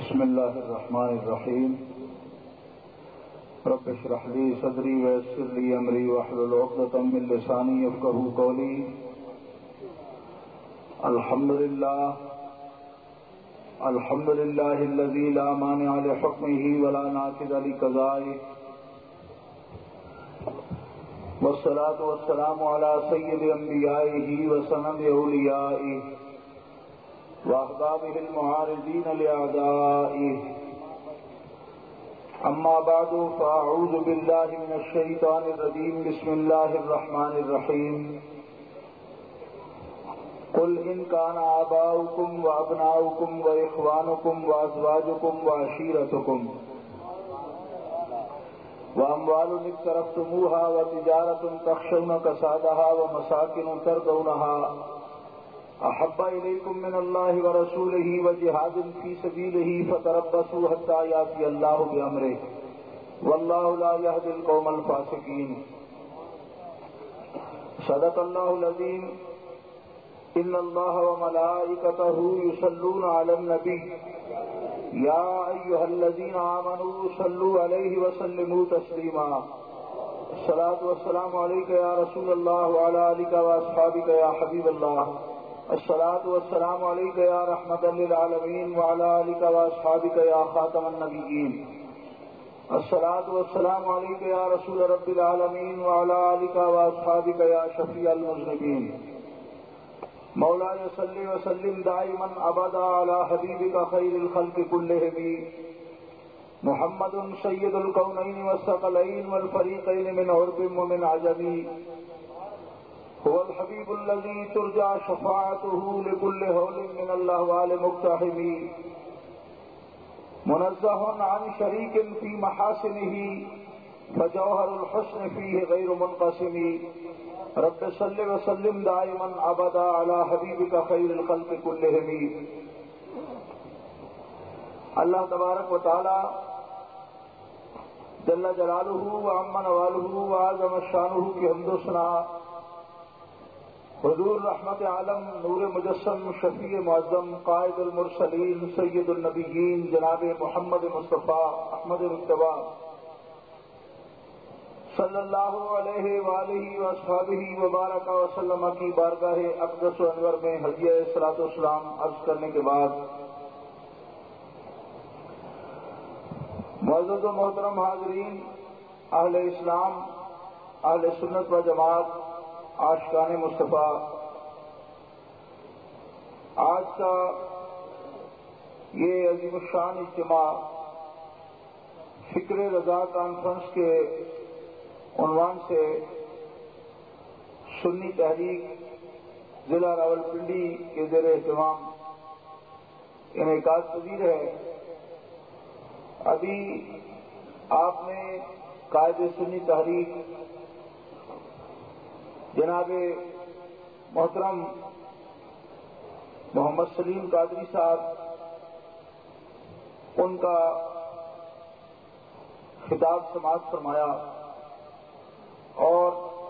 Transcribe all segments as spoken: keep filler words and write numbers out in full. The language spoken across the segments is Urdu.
بسم اللہ الرحمن الرحیم رب اشرح لی صدری ویسر لی امری واحلل عقدۃ من لسانی یفقہوا قولی. الحمد للہ الحمد للہ الذی لا مانع لحکمہ ولا ناقض لقضائہ والصلاة والسلام علی سید انبیائہ وسند اولیائہ واحبابہ المعارضین لأعدائہ. اما بعد فاعوذ باللہ من الشیطان الرجیم. بسم اللہ الرحمن الرحیم. قل ان کان آباؤکم وابناؤکم واخوانکم وازواجکم وعشیرتکم واموال اقترفتموها وتجارة تخشون کسادها ومساکن ترضونها احب الیکم من اللہ ورسولہ وجہاد فی سبیلہ فتربصوا حتی یاتی اللہ بامرہ واللہ لا یہدی القوم الفاسقین. صدق اللہ العظیم. ان اللہ وملائکتہ یصلون علی النبی یا ایھا الذین آمنوا صلوا علیہ وسلموا تسلیما. الصلاۃ والسلام علیک یا رسول اللہ وعلی آلک واصحابک یا حبیب اللہ. الصلاۃ والسلام علیک یا رحمۃ للعالمین وعلی آلک واصحابک یا خاتم النبیین. الصلاۃ والسلام علیک یا رسول رب العالمین وعلی آلک واصحابک یا شفیع المذنبین. مولانا صلی وسلم دائما ابدا علی حبیبک خیر الخلق کلہم محمد سید الکونین والثقلین والفریقین من عرب ومن عجم. هو الحبیب الذی ترجى شفاعته لكل هول من الاهوال مقتحم منزه عن شریک فی محاسنه فجوهر الحسن فیہ غیر منقسم. رب صل وسلم دائما ابدا علی حبیبک خیر الخلق کلہم. اللہ تبارک و تعالی جل جلالہ وعم نوالہ وعظم شانہ کی حمد و ثنا حضور رحمت عالم نور مجسم شفیع معظم قائد المرسلین سید النبیین جناب محمد مصطفیٰ احمد مجتبیٰ صلی اللہ علیہ وآلہ واصحابہ وبارک وسلم کی بارگاہ اقدس و انور میں ہدیہ صلاۃ والسلام عرض کرنے کے بعد، معزز و محترم حاضرین، اہل اسلام، اہل سنت و جماعت، عاشقان مصطفیٰ، آج کا یہ عظیم الشان اجتماع فکر رضا کانفرنس کے عنوان سے سنی تحریک ضلع راولپنڈی کے زیر اہتمام انعقاد پذیر ہے. ابھی آپ نے قائد سنی تحریک جناب محترم محمد سلیم قادری صاحب، ان کا خطاب سماعت فرمایا اور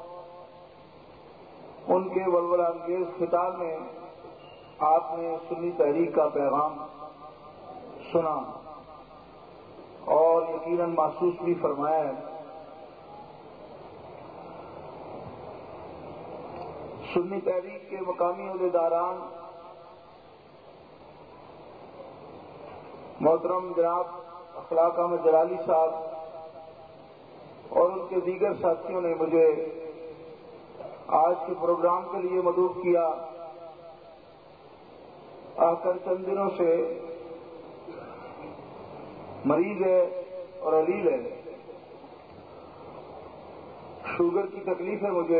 ان کے ولولہ انگیز خطاب میں آپ نے سنی تحریک کا پیغام سنا اور یقیناً محسوس بھی فرمایا ہے. سنی تحریک کے مقامی عہدیداران محترم جناب اخلاق احمد جلالی صاحب اور ان کے دیگر ساتھیوں نے مجھے آج کے پروگرام کے لیے مدعو کیا. آ کر چند دنوں سے مریض ہے اور علیل ہے، شوگر کی تکلیف ہے. مجھے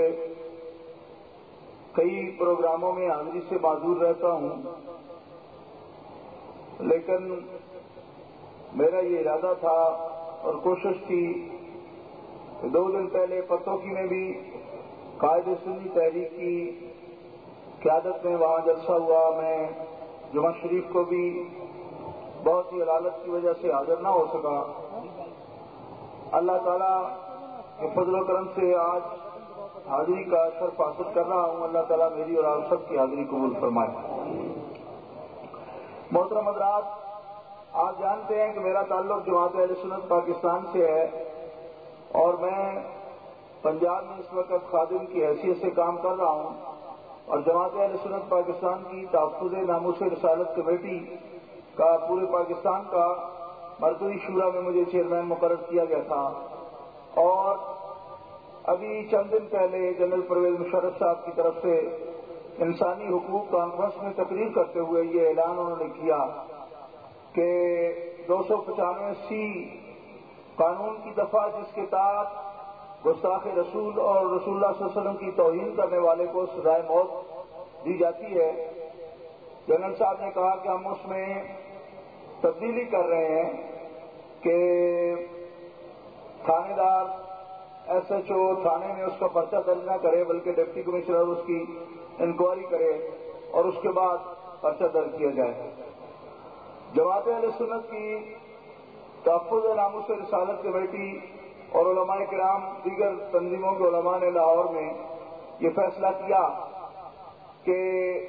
کئی پروگراموں میں حاضری سے معذور رہتا ہوں، لیکن میرا یہ ارادہ تھا اور کوشش تھی کہ دو دن پہلے پتوکی میں بھی قائد سنی تحریک کی قیادت میں وہاں جلسہ ہوا. میں جمعہ شریف کو بھی بہت ہی علالت کی وجہ سے حاضر نہ ہو سکا. اللہ تعالیٰ کے فضل و کرم سے آج حاضری کا شرف حاصل کر رہا ہوں. اللہ تعالیٰ میری اور آپ سب کی حاضری قبول فرمائے. محترم حضرات، آپ جانتے جانتے ہیں کہ میرا تعلق جماعت اہل سنت پاکستان سے ہے اور میں پنجاب میں اس وقت خادم کی حیثیت سے کام کر رہا ہوں اور جماعت اہل سنت پاکستان کی تحفظ ناموس رسالت کمیٹی کا پورے پاکستان کا مرکزی شورا میں مجھے چیئرمین مقرر کیا گیا تھا اور ابھی چند دن پہلے جنرل پرویز مشرف صاحب کی طرف سے انسانی حقوق کانفرنس میں تقریر کرتے ہوئے یہ اعلان انہوں نے کیا کہ دو سو پچانوے سی قانون کی دفعہ جس کے تحت گستاخ رسول اور رسول اللہ صلی اللہ علیہ وسلم کی توہین کرنے والے کو سزائے موت دی جاتی ہے، جنرل صاحب نے کہا کہ ہم اس میں تبدیلی کر رہے ہیں کہ تھانے دار ایس ایچ او تھانے میں اس کا پرچہ درج نہ کرے بلکہ ڈپٹی کمشنر اس کی انکوائری کرے اور اس کے بعد پرچہ درج کیا جائے۔ جماعت اہل سنت کی تحفظ ناموس رسالت کمیٹی اور علماء کرام دیگر تنظیموں کے علماء نے لاہور میں یہ فیصلہ کیا کہ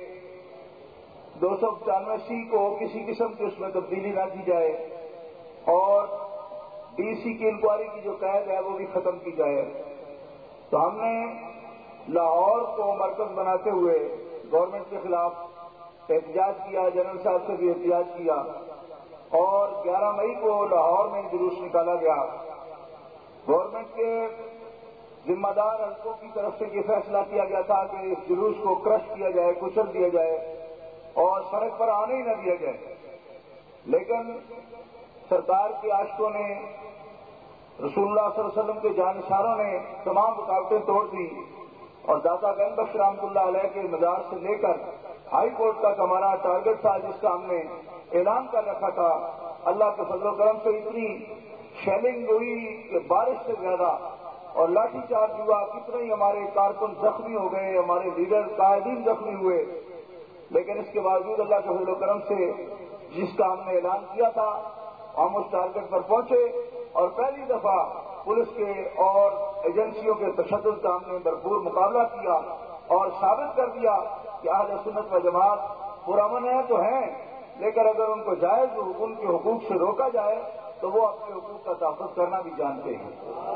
دو سو پچانوے سی کو کسی قسم کی اس میں تبدیلی نہ کی جائے اور ڈی سی کی انکوائری کی جو قید ہے وہ بھی ختم کی جائے۔ تو ہم نے لاہور کو مرکز بناتے ہوئے گورنمنٹ کے خلاف احتجاج کیا، جنرل صاحب سے بھی احتجاج کیا اور گیارہ مئی کو لاہور میں جلوس نکالا گیا۔ گورنمنٹ کے ذمہ دار حلقوں کی طرف سے یہ فیصلہ کیا گیا تھا کہ اس جلوس کو کرش کیا جائے، کچل دیا جائے اور سڑک پر آنے ہی نہ دیا جائے، لیکن سرکار کے عاشقوں نے، رسول اللہ صلی اللہ علیہ وسلم کے جانشینوں نے تمام رکاوٹیں توڑ دی اور داتا گنج بخش رحمۃ اللہ علیہ کے مزار سے لے کر ہائی کورٹ تک ہمارا ٹارگٹ تھا جس کا ہم نے اعلان کر رکھا تھا۔ اللہ کے فضل و کرم سے اتنی شیلنگ ہوئی کہ بارش سے زیادہ اور لاٹھی چارج ہوا، کتنے ہی ہمارے کارکن زخمی ہو گئے، ہمارے لیڈر قائدین زخمی ہوئے، لیکن اس کے باوجود اللہ کے فضل و کرم سے جس کا ہم نے اعلان کیا تھا ہم اس ٹارگٹ پر پہنچے اور پہلی دفعہ پولیس کے اور ایجنسیوں کے تشدد کا ہم نے بھرپور مقابلہ کیا اور ثابت کر دیا کہ اہل سنت و جماعت پرامن ہے تو ہیں، لیکن اگر ان کو جائز ان کے حقوق سے روکا جائے تو وہ اپنے حقوق کا تحفظ کرنا بھی جانتے ہیں۔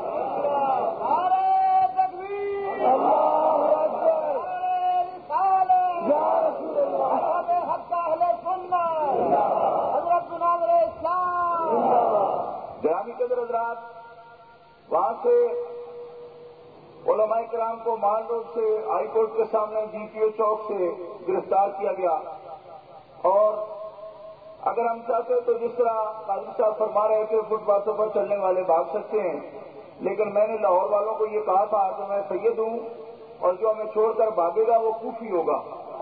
گرامی قدر حضرات، وہاں سے علماء کرام کو مال روڈ سے ہائی کورٹ کے سامنے جی پی او چوک سے گرفتار کیا گیا اور اگر ہم چاہتے تو جس طرح قاضی صاحب فرما رہے تھے فٹ پاتھوں پر چلنے والے بھاگ سکتے ہیں، لیکن میں نے لاہور والوں کو یہ کہا تھا کہ میں سید ہوں اور جو ہمیں چھوڑ کر بھاگے گا وہ کوفی ہوگا۔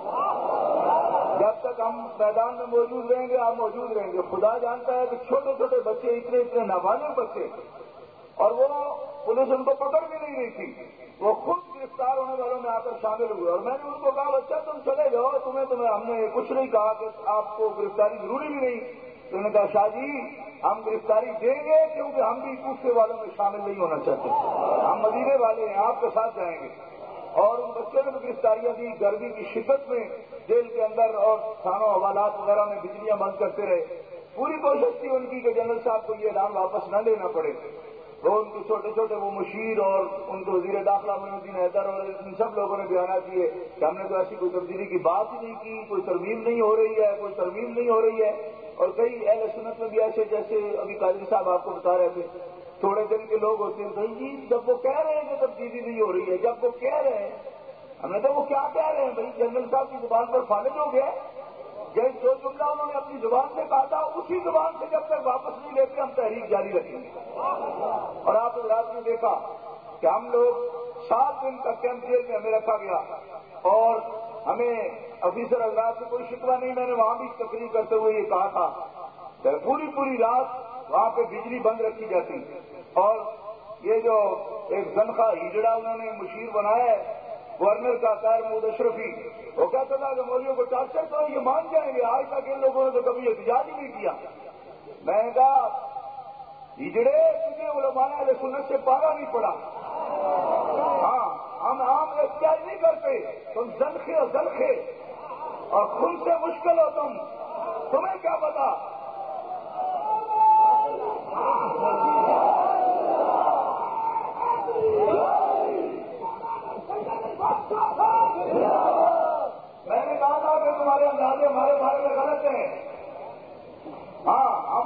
جب تک ہم میدان میں موجود رہیں گے آپ موجود رہیں گے۔ خدا جانتا ہے کہ چھوٹے چھوٹے بچے، اتنے اتنے نابالغ بچے، اور وہ پولیس ان کو پکڑ بھی نہیں رہی تھی، وہ خود گرفتار ہونے والوں میں آ کر شامل ہوئے اور میں نے ان کو کہا بچہ تم چلے جاؤ، تمہیں تمہیں ہم نے کچھ نہیں کہا کہ آپ کو گرفتاری ضروری بھی نہیں۔ تو انہوں نے کہا شاہ جی ہم گرفتاری دیں گے کیونکہ ہم بھی کوفے والوں میں شامل نہیں ہونا چاہتے، ہم مدینے والے ہیں، آپ کے ساتھ جائیں گے۔ اور ان بچوں نے بھی گرفتاریاں دی، گرمی کی شدت میں جیل کے اندر اور تھانوں حوالات وغیرہ میں بجلیاں بند کرتے رہے۔ پوری کوشش تھی ان کی کہ جنرل صاحب کو یہ اعلان واپس نہ لینا پڑے۔ وہ ان کے چھوٹے چھوٹے وہ مشیر اور ان کے وزیر داخلہ معین الدین حیدر اور ان سب لوگوں نے بیانات دیے کہ ہم نے تو ایسی کوئی تبدیلی کی بات ہی نہیں کی، کوئی ترمیم نہیں ہو رہی ہے، کوئی ترمیم نہیں ہو رہی ہے۔ اور کئی اہل سنت میں بھی ایسے جیسے ابھی قادری صاحب آپ کو بتا رہے تھے تھوڑے دن کے لوگ ہوتے ہیں، بھائی جی جب وہ کہہ رہے ہیں کہ تبدیلی نہیں ہو رہی ہے، جب وہ کہہ رہے ہیں، ہم نے تو وہ کیا کہہ رہے ہیں بھائی؟ جنرل صاحب کی زبان پر فالج ہو گیا، جب جو جملہ انہوں نے اپنی زبان سے کہا تھا اسی زبان سے جب تک واپس نہیں لیتے ہم تحریک جاری رکھیں گے۔ اور آپ حضرات نے دیکھا کہ ہم لوگ سات دن کا کیمپ جیل میں ہمیں رکھا گیا اور ہمیں آفیسر حضرات سے کوئی شکوہ نہیں، میں نے وہاں بھی تقریر کرتے ہوئے یہ کہا تھا کہ پوری پوری رات وہاں پہ بجلی بند رکھی جاتی اور یہ جو ایک زنخہ ہجڑا انہوں نے مشیر بنایا ہے گورنر کا طاہر محمود اشرفی، وہ کہتا تھا کہ مولویوں کو ٹارچر کرو یہ مان جائیں گے، آج تک ان لوگوں نے تو کبھی احتجاج ہی نہیں کیا۔ میں نے کہا ہجڑے تجھے علماء اہل سنت سے پالا نہیں پڑا، ہاں ہم عام احتجاج نہیں کرتے، تم زنخے اور زنخے اور خون سے مشکل ہو تم، تمہیں کیا پتا۔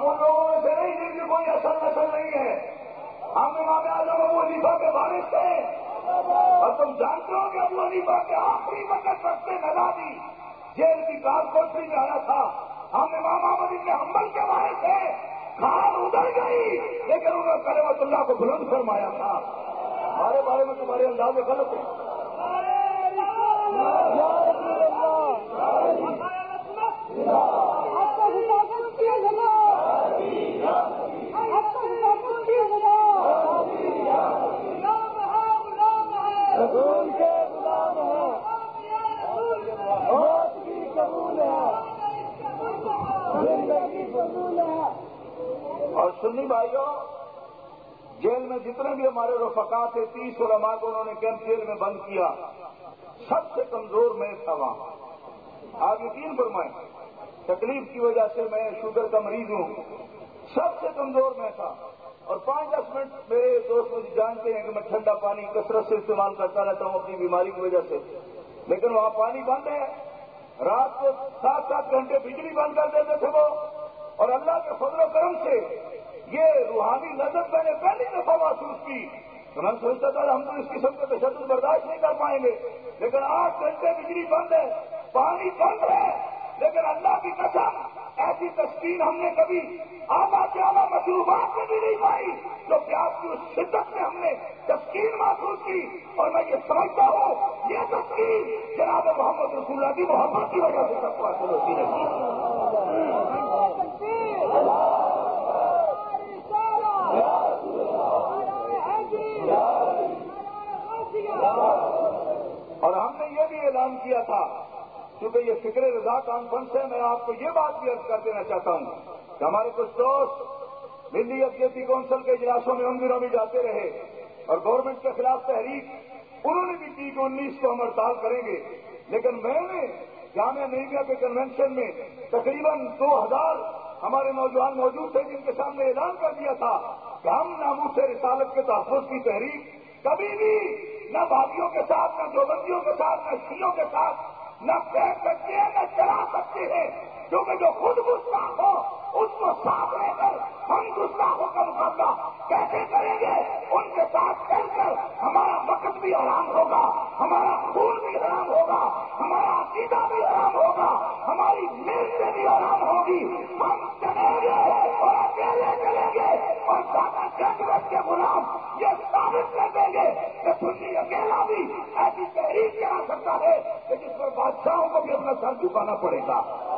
ان لوگوں میں سے نہیں جن کی کوئی اصل نسل نہیں ہے. ہم امام اعظم ابو حنیفہ کے وارث تھے اور تم جانتے ہو کہ ابو حنیفہ کے آخری وقت رکھتے نگادی جیل کی کار کوٹری میں آیا تھا. ہم امام احمد بن حنبل کے وارث تھے. کار ادھر گئی لیکن انہوں نے کلمۃ اللہ کو بلند فرمایا تھا. ہمارے بارے میں تمہارے انداز غلط ہے. اور سنی بھائیوں، جیل میں جتنے بھی ہمارے رفقا تھے تیس علماء کو انہوں نے کیمپ جیل میں بند کیا. سب سے کمزور میں تھا وہاں. آپ یقین فرمائیں تکلیف کی وجہ سے میں شوگر کا مریض ہوں. سب سے کمزور میں تھا. اور پانچ دس منٹ میرے دوست مجھے جانتے ہیں کہ میں ٹھنڈا پانی کثرت سے استعمال کرتا رہتا ہوں اپنی بیماری کی وجہ سے. لیکن وہاں پانی بند ہے. رات کو سات سات گھنٹے بجلی بند کر دیتے تھے وہ. اور اللہ کے فضل و کرم سے یہ روحانی لذت میں نے پہلی دفعہ محسوس کی. تو میں سوچتا تھا ہم تو اس قسم کا تشدد برداشت نہیں کر پائیں گے. لیکن آٹھ گھنٹے بجلی بند ہے، پانی بند ہے، لیکن اللہ کی قسم ایسی تسکین ہم نے کبھی آدھا سے آدھا مشروبات میں بھی نہیں پائی. تو پیاس کی اس شدت میں ہم نے تسکین محسوس کی. اور میں یہ سمجھتا ہوں یہ تسکین جناب محمد رسول اللہ کی محبت کی وجہ سے سب کو حاصل ہوتی ہے. اور ہم نے یہ بھی اعلان کیا تھا کیونکہ یہ فکر رضا کانفرنس ہے. میں آپ کو یہ بات بھی عرض کر دینا چاہتا ہوں کہ ہمارے کچھ دوست دلی یکجہتی کونسل کے اجلاسوں میں ان دنوں بھی جاتے رہے اور گورنمنٹ کے خلاف تحریک انہوں نے بھی کی کہ انیس کو ہم ہڑتال کریں گے. لیکن میں نے جامعہ نعیمیہ کے کنونشن میں تقریباً دو ہزار ہمارے نوجوان موجود تھے جن کے سامنے اعلان کر دیا تھا کہ ہم ناموس رسالت کے تحفظ کی تحریک کبھی بھی نہ بھائیوں کے ساتھ، نہ دیوبندیوں کے ساتھ، نہ شیعوں کے ساتھ نہ بیٹھ سکتے ہیں نہ چلا سکتے ہیں. کیونکہ جو خود گستاخ ہو اس کو ساتھ رہ کر ہم گستاخوں کا مقابلہ کیسے کریں گے؟ ان کے ساتھ چل کر ہمارا وقت بھی حرام ہوگا، ہمارا خون بھی حرام ہوگا، ہمارا عقیدہ بھی حرام ہوگا، ہماری محنتیں بھی حرام ہوگی. ہم چلیں گے اور اکیلے چلیں گے اور سادہ جذبت کے غلام یہ ثابت کر دیں گے کہ سنی اکیلا بھی ایسی تحریک چلا سکتا ہے کہ جس پر بادشاہوں کو بھی اپنا سر جھکانا پڑے گا.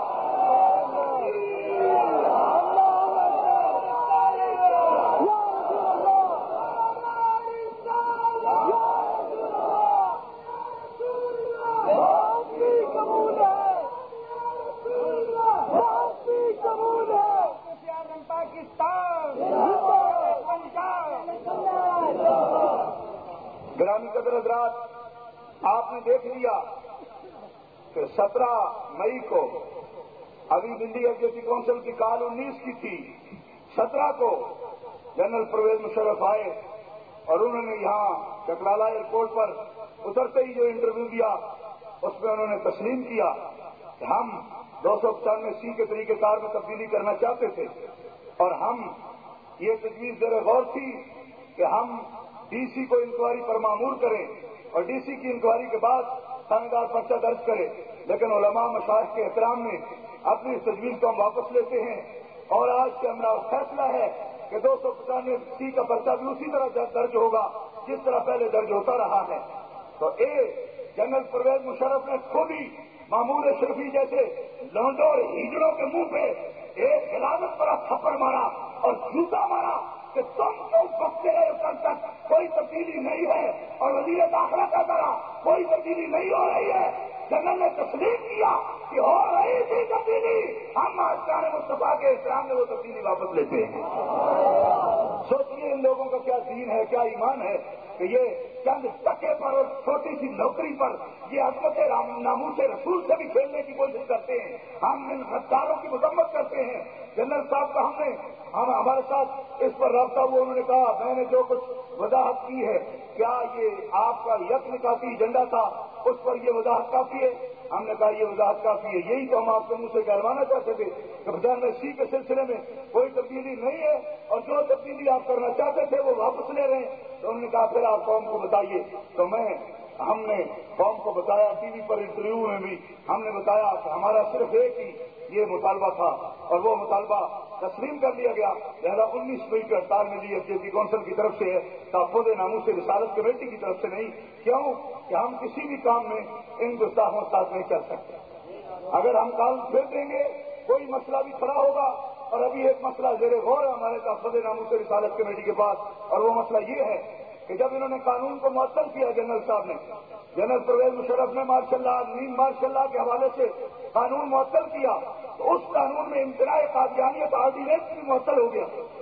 گرامی قدر حضرات، آپ نے دیکھ لیا کہ سترہ مئی کو ابھی دلی یکجہتی کونسل کی کال انیس کی تھی. سترہ کو جنرل پرویز مشرف آئے اور انہوں نے یہاں چکرالا ایئرپورٹ پر اترتے ہی جو انٹرویو دیا اس میں انہوں نے تسلیم کیا کہ ہم دو سو پچانوے سی کے طریقہ کار میں تبدیلی کرنا چاہتے تھے اور ہم یہ تجویز زیر غور تھی کہ ہم ڈی سی کو انکوائری پر معمور کریں اور ڈی سی کی انکوائری کے بعد تھانے دار پرچہ درج کرے. لیکن علماء مشائخ کے احترام میں اپنی اس تجویز کو ہم واپس لیتے ہیں اور آج کے ہمارا فیصلہ ہے کہ دو سو پچانوے سی کا پرچہ بھی اسی طرح درج ہوگا جس طرح پہلے درج ہوتا رہا ہے. تو اے جنرل پرویز مشرف نے خود ہی معمول شرفی جیسے لونڈوں اور ہیجڑوں کے منہ پہ ایک غلاظت پر تھپڑ مارا اور جوتا مارا کہ تم کیوں بکتے رہے کل تک کوئی تبدیلی نہیں ہے اور وزیر داخلہ کا طرح کوئی تبدیلی نہیں ہو رہی ہے. جنرل نے تسلیم کیا کہ ہو رہی تھی تبدیلی، ہم آشکار مصطفیٰ کے اسلام میں وہ تبدیلی واپس لیتے ہیں. سوچیے ان لوگوں کا کیا دین ہے، کیا ایمان ہے کہ یہ چند ٹکے پر اور چھوٹی سی نوکری پر یہ عظمت ناموس رسول سے بھی کھیلنے کی کوشش کرتے ہیں. ہم ان غداروں کی مذمت کرتے ہیں. جنرل صاحب کا ہم نے ہم ہمارے ساتھ اس پر رابطہ ہوا، انہوں نے کہا میں نے جو کچھ وضاحت کی ہے کیا یہ آپ کا یک نکاسی ایجنڈا تھا اس پر یہ وضاحت کافی ہے؟ ہم نے کہا یہ وضاحت کافی ہے، یہی تو ہم آپ کے منہ سے کہلوانا چاہتے تھے کہ بجان سی کے سلسلے میں کوئی تبدیلی نہیں ہے اور جو تبدیلی آپ کرنا چاہتے تھے وہ واپس لے رہے ہیں۔ تو انہوں نے کہا پھر آپ قوم کو بتائیے، تو میں ہم نے قوم کو بتایا، ٹی وی پر انٹرویو میں بھی ہم نے بتایا کہ ہمارا صرف ایک ہی یہ مطالبہ تھا اور وہ مطالبہ تسلیم کر لیا گیا، لہذا انیس مئی کے ہڑتال میں ایف جے پی کونسل کی طرف سے ہے، تحفظ ناموس رسالت کمیٹی کی طرف سے نہیں۔ کیوں کہ ہم کسی بھی کام میں ان گستاخوں کے ساتھ نہیں چل سکتے۔ اگر ہم کام پھیر دیں گے کوئی مسئلہ بھی کھڑا ہوگا، اور ابھی ایک مسئلہ زیر غور ہے ہمارے تحفظ ناموس رسالت کمیٹی کے پاس، اور وہ مسئلہ یہ ہے کہ جب انہوں نے قانون کو معطل کیا جنرل صاحب نے، جنرل پرویز مشرف نے ماشاء اللہ نیم ماشاء اللہ کے حوالے سے قانون معطل کیا، تو اس قانون میں امتناع قادیانیت آرڈیننس بھی معطل ہو گیا،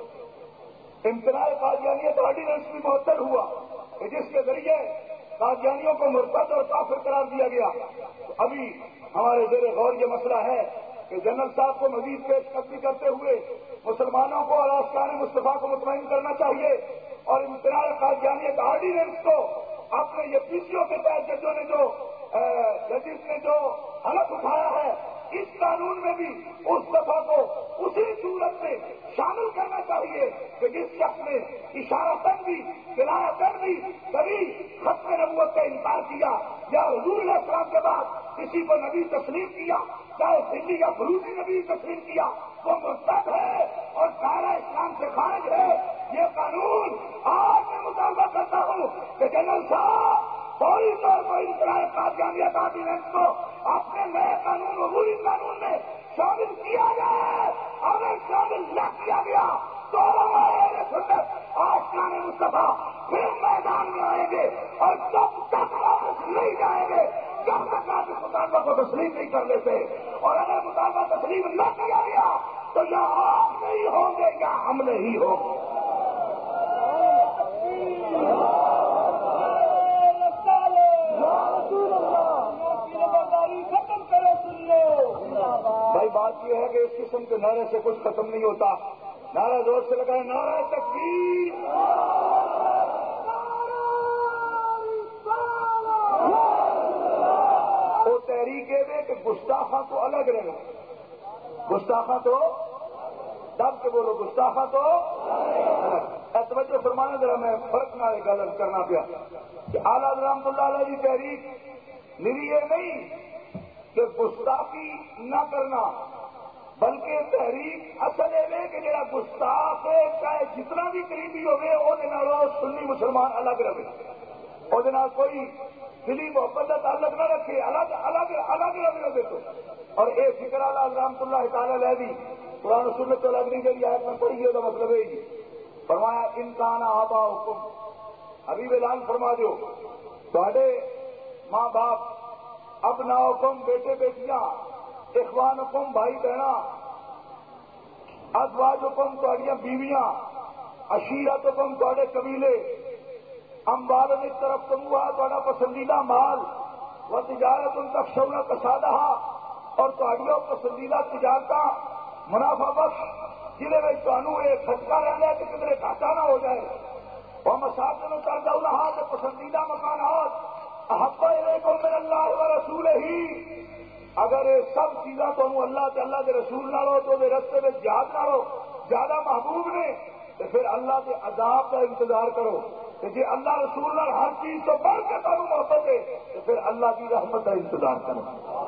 امتناع قادیانیت آرڈیننس بھی معطل ہوا کہ جس کے ذریعے قادیانیوں کو مرتد اور کافر قرار دیا گیا۔ تو ابھی ہمارے زیر غور یہ مسئلہ ہے کہ جنرل صاحب کو مزید پیش قدمی کرتے ہوئے مسلمانوں کو اور آستان مصطفیٰ کو مطمئن کرنا چاہیے، اور امتناع قادیانیت آرڈیننس کو اپنے یہ پی سی او کے تحت ججوں نے جو ججز نے جو حلف اٹھایا ہے، اس قانون میں بھی اس دفعہ کو اسی صورت میں شامل کرنا چاہیے کہ جس شخص نے اشارتاً بھی ولایتاً بھی کبھی ختم نبوت کا انکار کیا یا حضور علیہ السلام کے بعد کسی کو نبی تسلیم کیا، چاہے دلی یا فروزی نبی تسلیم کیا، وہ مرتد ہے اور دائرہ اسلام سے خارج ہے۔ یہ قانون آج میں مطالبہ کرتا ہوں کہ جنرل صاحب فوری طور پر امتناع قادیانیت آرڈیننس کو اپنے نئے قانون عبوری قانون میں شامل کیا جائے، اگر شامل نہ کیا گیا تو سنت آستان مصطفیٰ پھر میدان میں آئیں گے، اور جب تک واپس نہیں جائیں گے جب تک آپ اس مطالبہ کو تسلیم نہیں کر لیتے، اور اگر مطالبہ تسلیم نہ کیا گیا تو یا آپ نہیں ہوں گے یا ہم نہیں ہوں گے۔ بھائی بات یہ ہے کہ اس قسم کے نعرے سے کچھ ختم نہیں ہوتا، نعرہ زور سے لگائے، نعرہ تکبیر، وہ تحریکے دے کہ گستاخاں تو الگ رہے، گستاخاں تو دب کے بولو، گستاخاں تو توجہ فرمانا ذرا، میں فرق نہ غلط کرنا پیا کہ اعلیٰ رحمۃ اللہ علیہ کی تحریک میری یہ نہیں کہ گستاخی نہ کرنا، بلکہ تحریک اصل ہے کہ جڑا گستاخ ہے چاہے جتنا بھی قریبی ہوئے وہ سنی مسلمان الگ رہے، وہ کوئی دلی محبت کا تعلق نہ رکھے، الگ الگ الگ رہے تو۔ اور اے فکر اعلیٰ رحمۃ اللہ تعالی علیہ بھی قرآن سنت تو الگ نہیں کری آیت میں پڑھی ہے، تو مطلب ہے جی فرمایا انسان آبا حکم، حبیب اعلان فرما دو تھوڑے ماں باپ، ابنا حکم بیٹے بیٹیاں، اخوان حکم بھائی بہنا، ازواج حکم تھوڑیاں بیویاں، عشیرت حکم تھوڑے قبیلے، اموال ایک طرف تمہا تھوڑا پسندیدہ مال، وہ تجارت ان تک شونا کسادہ، اور تھوڑیوں پسندیدہ تجارتاں منافع بخش جنہیں میں تانوں ایک کھٹکا رہنا ہے کہ کدھر گھاٹا نہ ہو جائے، وہ مساجد میں چل جاؤ نہا کہ پسندیدہ مکانات احب الیکم من اللہ و رسول ہی، اگر یہ سب چیزاں تو اللہ کے اللہ کے رسول نہ ہو تو رستے میں جہاد نہ ہو زیادہ محبوب نے، تو پھر اللہ کے عذاب کا انتظار کرو، کہ جی اللہ رسول نہ ہر چیز تو بڑھ کے تمہیں محبت ہے تو پھر اللہ کی رحمت کا انتظار کرو۔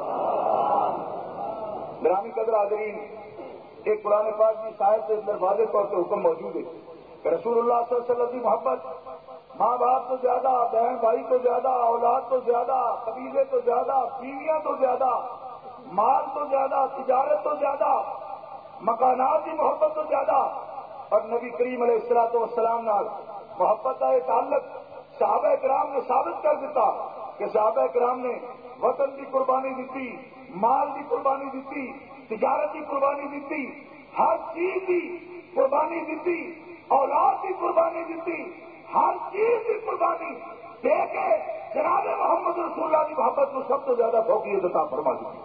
گرامی قدر حاضرین، ایک قرآن پاک کی شاید سے اندر واضح طور سے حکم موجود ہے کہ رسول اللہ صلی اللہ علیہ وسلم کی محبت ماں باپ تو زیادہ، بہن بھائی تو زیادہ، اولاد تو زیادہ، قبیلے تو زیادہ، بیویاں تو زیادہ، مال تو زیادہ، تجارت تو زیادہ، مکانات کی محبت تو زیادہ، اور نبی کریم علیہ الصلوۃ والسلام نال محبت کا یہ تعلق صحابہ کرام نے ثابت کر دیتا کہ صحابہ کرام نے وطن کی قربانی دیتی، مال کی قربانی دیتی، تجارت کی قربانی دیتی، ہر چیز کی قربانی دیتی، اولاد کی قربانی دیتی، ہر چیز کی قربانی دے کے جناب محمد رسول اللہ کی محبت کو سب سے زیادہ فوقیت عطا فرما دیتی۔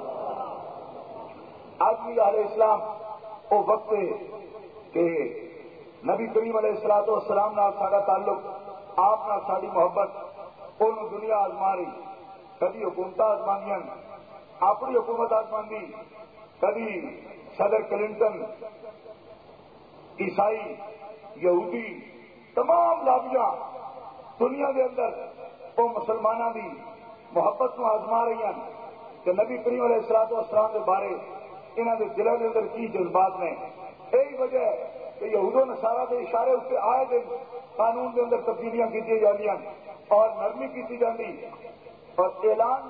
آج بھی علیہ السلام وہ وقت ہے کہ نبی کریم علیہ الصلوۃ والسلام نال ساڈا تعلق، آپ نال ساڈی محبت، انہوں دنیا آزما رہی، کبھی حکومت آزمانیاں اپنی حکومت آزمانی، کبھی صدر کلنٹن، عیسائی، یہودی، تمام لابیاں دنیا کے اندر وہ مسلمانوں کی محبت کو آزما رہی ہیں کہ نبی کریم علیہ الصلوۃ والسلام کے بارے انہوں کے دلوں کے اندر کی جذبات نے. یہی وجہ ہے کہ یہود و نصارہ کے اشارے اتنے آئے دن قانون کے اندر تبدیلیاں کی جاتی اور نرمی کی جاتی. اور اعلان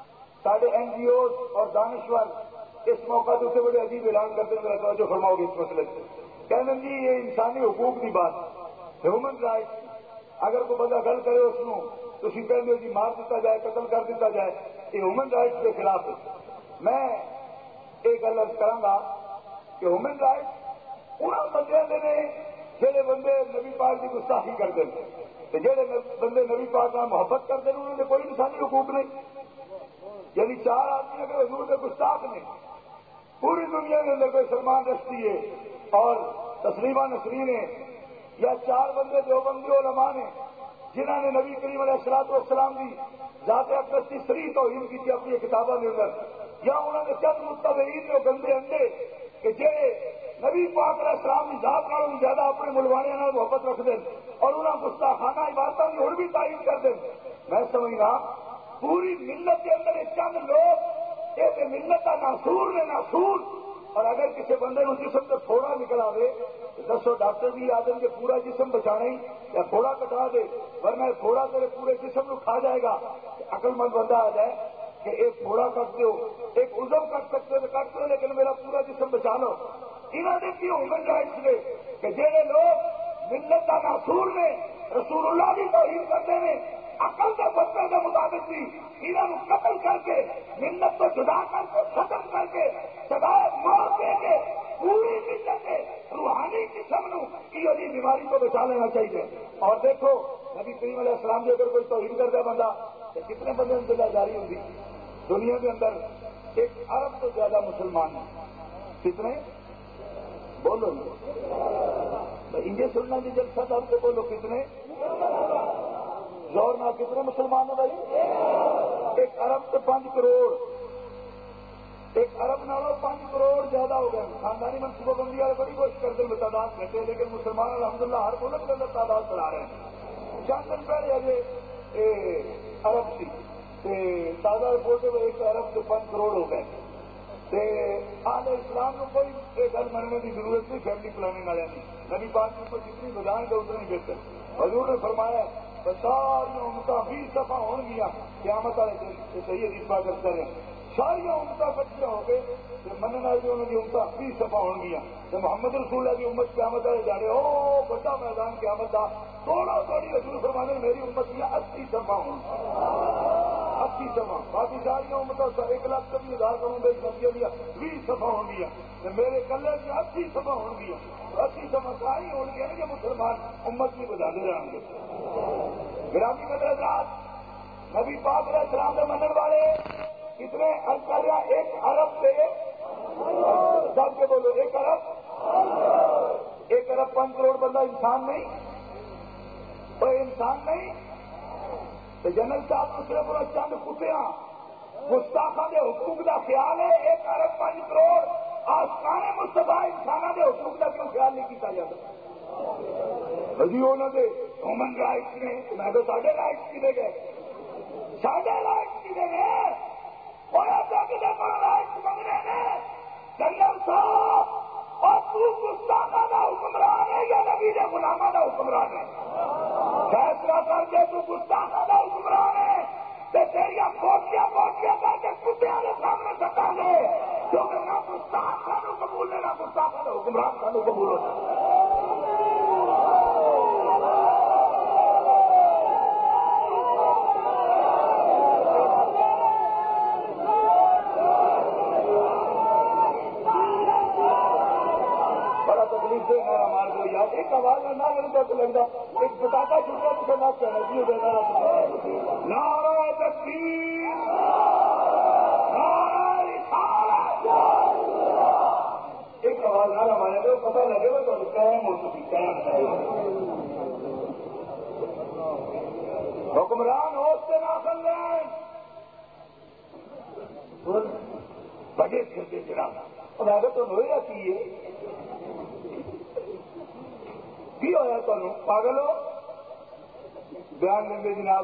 سارے این جی اوز اور دانشور اس موقع سے بڑے عجیب اعلان کرتے ہوئے توجہ فرماؤ گے اس مسئلے سے. کہنے جی یہ انسانی حقوق کی بات، ہیومن رائٹ، اگر کوئی بندہ گل کرے اس کو تو تھی کہتے جی مار دیتا جائے، قتل کر دیتا جائے، یہ ہیومن رائٹس کے خلاف ہے. میں ایک گل کروں گا کہ ہیومن رائٹس انہوں بندے نے جہے بندے نبی پاک کی گستاخی کرتے ہیں، جہے بندے نبی پاک کا محبت کرتے ہیں انہوں نے کوئی انسانی حقوق نہیں. یعنی چار آدمی اگر حضور کے گستاخ نے، پوری دنیا کے اندر کوئی سلمان رشتی ہے اور تسلیمہ نسرین ہے، یا چار بندے دیوبندی علماء نے جنہوں نے نبی کریم علیہ الصلوۃ والسلام کی ذات اقدس کی صریح توہین کی اپنی کتابوں کے اندر، یا انہوں نے چند متبعین جو گندے انڈے کہ جہے نبی پاک علیہ السلام کی ذات نالوں زیادہ اپنے ملوانیاں نال محبت رکھتے ہیں اور انہوں گستاخانہ عبادتوں کی اور بھی تعریف کرتے ہیں. میں سمجھنا پوری ملت کے اندر چند لوگ یہ ملت کا ناسور نے ناسور. اور اگر کسی بندے کو جسم سے تھوڑا نکل آئے تو دسو ڈاکٹر بھی آدم کے پورا جسم بچانا ہی یا تھوڑا کٹا دے، ورنہ تھوڑا تیرے پورے جسم کو کھا جائے گا. عقل مند بندہ آ جائے کہ ایک تھوڑا کٹ دو، ایک عزم کٹ سکتے ہو تو کٹ دو، لیکن میرا پورا جسم بچا لو. انہوں نے کی ہیومن رائٹس نے کہ جہے لوگ ملت کا ناسور نے، رسول اللہ کی توہین کرتے ہیں، عقل کے بچے کے مطابق بھی انہوں قتل کر کے ملت کو جدا کر کے ختم کر کے سدائے موت دے کے پوری ملت کے روحانی قسم نو یہ بیماری کو بچا لینا چاہیے. اور دیکھو نبی کریم علیہ السلام کی اگر کوئی توہین کرتا بندہ تو کتنے بندے دلہ جاری ہوگی. دنیا کے اندر ایک ارب سے زیادہ مسلمان ہیں. کتنے بولو انجے سننا جی جلسہ تھا سے بولو کتنے زور نہ کتنے مسلمان ہیں بھائی؟ ایک ارب سے پانچ کروڑ، ایک ارب نالوں پانچ کروڑ زیادہ ہو گئے. خاندانی منصوبہ بندی والے بڑی کوشش کرتے ہیں تعداد کہتے ہیں، لیکن مسلمان الحمدللہ ہر ملک کے اندر تعداد بڑھا رہے ہیں. چند دن پہلے اجے ارب سی تازہ رپورٹ میں ایک ارب سے پانچ کروڑ ہو گئے. آل اسلام کو کوئی ایک گل مننے کی ضرورت نہیں، فیملی پلاننگ والے نہیں. نبی پاک کے اوپر جتنی بجائیں گے اتنی بہتر. حضور نے فرمایا ساری امتاں بیس دفعہ ہون گیا قیامت والے دن، صحیح حدیث پاک کرتے ہیں ساری امتاں کٹھیاں ہو گئے مننے والے جو انہوں کی امتاں بیس دفعہ ہون گیا. تو محمد رسول اللہ کی امت قیامت والے جا رہے او بڑا میدان قیامت کا تھوڑا تھوڑی رسول فرمانے میری امت کی اسی دفعہ ہوں اسی دفعہ، باقی ساری امتوں ایک لاکھ کبھی ہزار کروں گے سبزیاں دیا بیس دفعہ ہو گیا، میرے کلر کی اسی دفعہ ہو گیا. اسی دفعہ ساری ہو گیا کہ مسلمان امت کی بجانے رہیں گے. گرامی مدرسات نبی پاک علیہ السلام کے منن والے کتنے ارب؟ ایک ارب سے سب کے بولو ایک ارب ایک ارب پانچ کروڑ بندہ انسان نہیں، کوئی انسان نہیں. تو جنرل صاحب کو صرف اور چند کتیاں گستاخا کے حقوق کا خیال ہے. ایک ارب پانچ کروڑ آسمان مصطفیٰ انسانوں کے حقوق کا کیوں خیال نہیں کیا جاتا؟ جی انہوں نے ہیومن رائٹس نے، میں تو ساڈے رائٹس کی دے گئے ساڈے رائٹس کی دے گئے اور ایسا کسی کو رائٹس منگنے نے. جنرل صاحب اور تو گستاخا کا حکمران ہے یا نبی کے غلاموں کا حکمران ہے؟ فیصلہ کر کے تو گستاخا کا حکمران ہے تو تیریا کوٹیاں کوٹیاں کر کے کتیا کے سامنے سٹا گے، کیونکہ نہ گستاخ سانو قبول ہے نہ گستاخا کا حکمران سانو قبول ہوتا. ایک آواز میں نہ لگتا تو لگتا ایک بتاتا چھوٹا تو نہ کہنا جی دینا نعرہ تکبیر نعرہ رسالت. ایک آواز نہ لگانے تو پتہ لگے گا تو قائم ہو چکی قائم حکمران ہوتے نہ کر لیں بڑے پھرتے جناب عبادت تو ہویا کی ہے کی ہوا تمہیں پاگل ہو بیان لیں جناب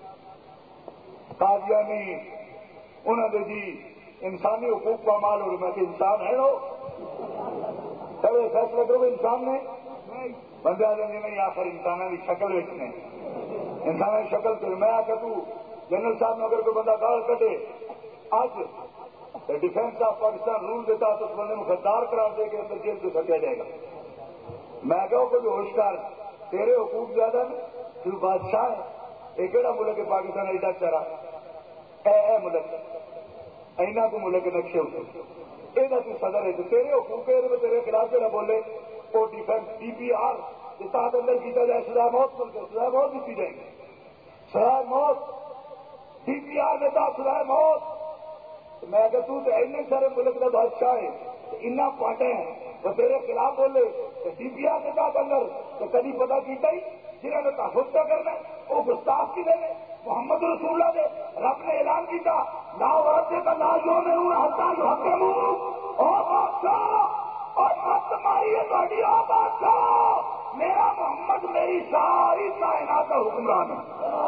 قادیانی انہوں نے جی انسانی حقوق کا مال اور میں کہ انسان ہے وہ سر فیصلہ کرو انسان نے بندے آ جائیں نہیں آخر انسانوں کی شکل ویچنے انسانوں کی شکل پھر میں آ کے تو جنرل صاحب نے اگر کوئی بندہ گال کٹے آج ڈیفینس آف پاکستان رول دیتا تو اس بندے میں غدار قرار دے کے اندر جیل سے سٹیا جائے گا میں کہوں کوئی ہوش کر تیرے حقوق زیادہ تو بادشاہ ہے یہ کہڑا ملک ہے پاکستان ایڈا چارا اے اے ملک اینا کو ملک نقشے ہوتے یہ تو صدر ہے تو تیرے حقوق ہے تیرے خلاف سے نہ بولے وہ ڈیفینس ڈی پی آر اس ساتھ اندر کیتا جائے سزا موت ملک سزا موت دیتی جائے گی سزا موت ڈی پی آر دیتا سزا موت میں کہ تو ایسے سارے ملک کا بادشاہ ہے اتنا پاٹے ہیں تو تیرے خلاف بولے ڈی پی آر کے ساتھ اندر تو کبھی پتا کیتا ہی جنہوں نے تحفظ کرنا وہ گستاخ کی دے محمد رسول اللہ نے رب نے اعلان کیا لا ورثے کا لا جو میں ہوں حتا یحکم او بادشاہ اور مت ماریے بڑی او بادشاہ میرا محمد میری ساری کائنات کا حکمران ہے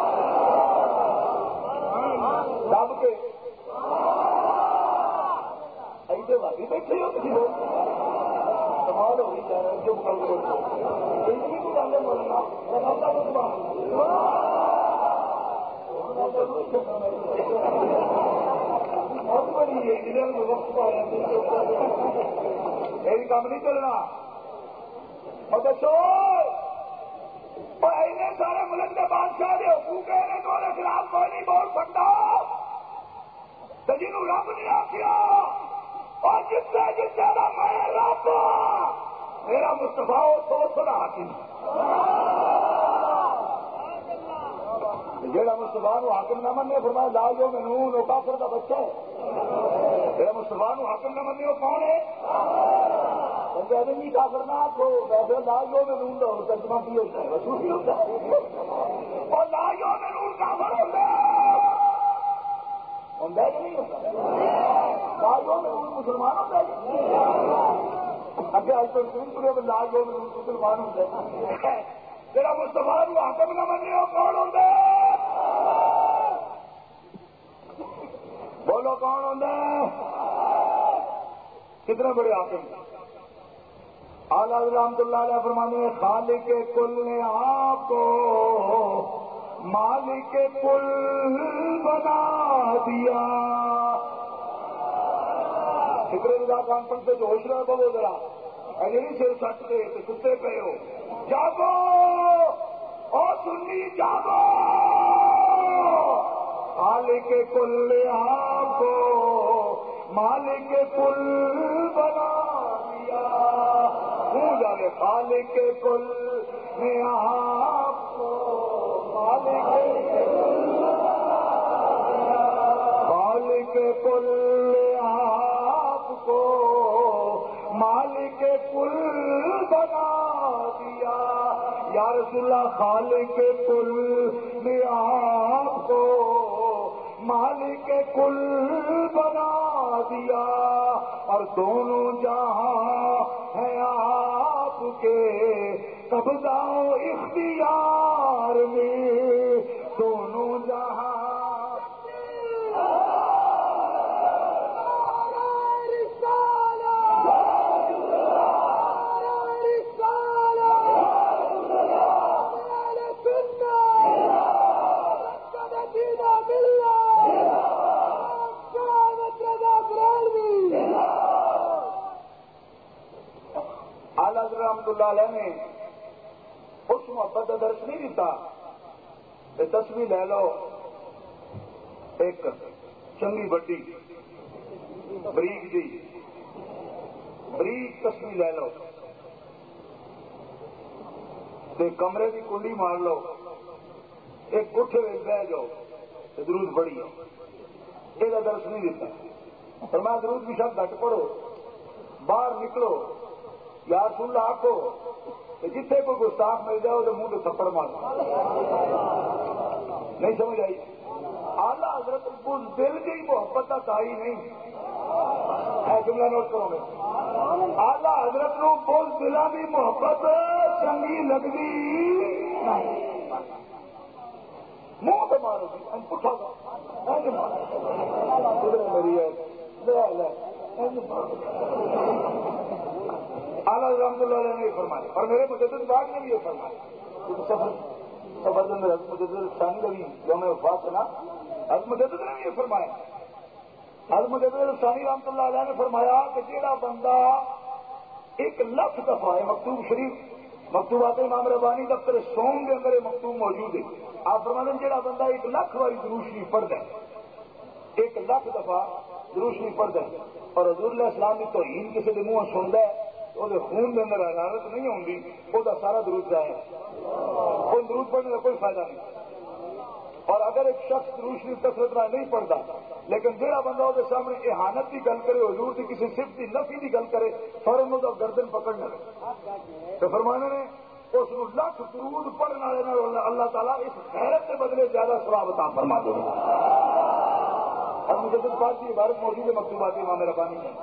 سب کے ایسے واقعی بیٹھے ہو کسی لوگ کمال ہو گئی جا رہا ہے جو کل بولتے بہت بڑی ہے ادھر وقت میری کام نہیں چلنا مگر ایسے سارے ملک کے بادشاہ کے حقوق ہے تمہارے خلاف کوئی نہیں بول سکتا تو جنہوں رب نہیں آخیا اور جس سے جس زیادہ میں رب میرا مصطفیٰ سو سنا حاکم جہاں مصطفیٰ نو حاکم نہ منے فرمایا لا جو میں نون وہ کافر کا بچہ ہے جہاں مصطفیٰ نو حاکم نہ منے وہ کون ہے بندے نہیں کافر نہ آخو ویسے لا جو میں نون کا ترجمہ کی ہوتا ہے وصولی ہوتا ہے اور لا جو میں نون کافر ہوتا ہے ہوتا ہے کہ نہیں ہوتا لا جو میں نون مسلمان ہوتا ہے اگے آج تو لا جو میں نون مسلمان ہوتا ہے جڑا مصطفیٰ نو حاکم نہ منے وہ کون ہوتا ہے بولو کون ہوتا ہے کتنے بڑے حاکم اعلیٰ رحمت اللہ علیہ فرمانے ہیں خالق کل نے آپ کو مالک کل بنا دیا فکر رضا کانفرنس سے جو ہوش رہے بولو ذرا نہیں سر سٹتے تو کتے پہ ہو جاگو اور سنی جاگو خالق کل آپ کو مالک کل بنا دیا جانے خالق کل نے آپ کو مالک خالق کل آپ کو مالک کل بنا دیا یا رسول اللہ خالق کل نے آپ کو مالک کل بنا دیا اور دونوں جہاں ہے آپ کے قبضہ و اختیار میں دونوں جہاں رحمت اللہ علیہ نے اس محبت کا درس نہیں دیتا کہ تصویر لے لو ایک چنگی بڑی بریک جی بریک تصویر لے لو کمرے کی کنڈی مار لو ایک گٹھے میں بہ جاؤ درود پڑھی یہ درس نہیں دیتا پر میں درود بھی شب گھٹ پڑھو باہر نکلو یا رسول اللہ آخو جتنے کوئی گستاخ مل جائے تو منہ تو تھپڑ مارو نہیں سمجھ آئی آلہ حضرت بز دل کی محبت کا دائی نہیں، جملہ نوٹ کرو گے، آلہ حضرت نو بز دلوں کی محبت چنگی لگتی منہ تو مارو گی پٹھا میری اعلیٰ رحمۃ اللہ علیہ نے یہ فرمایا، اور میرے مجدد باغ نے بھی یہ فرمایا، سفر حضرت مجدد ثانی لگی جو میں وفات سنا، حضرت مجدد نے بھی یہ فرمایا، حضرت مجدد ثانی رحمۃ اللہ علیہ نے فرمایا کہ جیڑا بندہ ایک لاکھ دفعہ ہے مکتوب شریف مکتوبات امام ربانی دفتر سوم کے اندر مکتوب موجود ہے، آپ فرماتے ہیں جیڑا بندہ ایک لاکھ والی درود شریف پڑھتا ہے، ایک لاکھ دفعہ درود شریف پڑھتا ہے اور حضور علیہ السلام کی توہین کسی کے منہ سنتا ہے، وہ خون کے اندر حرارت نہیں ہوتی، وہ سارا درود ضائع ہے، کوئی درود پڑھنے کا کوئی فائدہ نہیں۔ اور اگر ایک شخص درود شریف کثرت نہ نہیں پڑھتا لیکن جہاں بندہ وہ سامنے احانت کی گل کرے، حضور کی کسی صفت کی نفی کی گل کرے، فوراً وہ گردن پکڑنے لگے، تو فرمانے نے اس کو لاکھ درود پڑھنے والے اللہ تعالیٰ اس غیرت کے بدلے زیادہ ثواب عطا فرما دے گا۔ اور مجدد پاک کی عبارت موجود ہے مکتوبات امام ربانی میں۔